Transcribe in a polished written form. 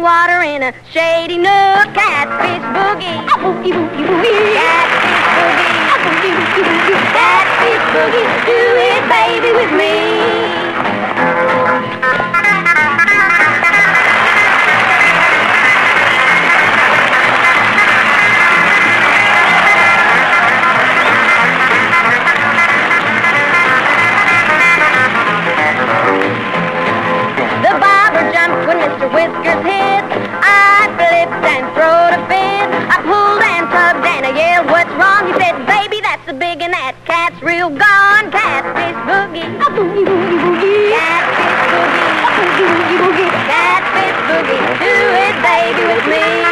water in a shady nook. Catfish boogie. Boogie, boogie, boogie. Catfish boogie. Boogie, boogie, boogie. Catfish boogie. Do it, baby, with me. When Mr. Whiskers hit, I flipped and throwed a fit. I pulled and tugged and I yelled, what's wrong? He said, baby, that's a big and that cat's real gone. Catfish boogie. A boogie, boogie, boogie. Catfish boogie. A boogie, boogie, boogie. Catfish boogie. Do it, baby, with me.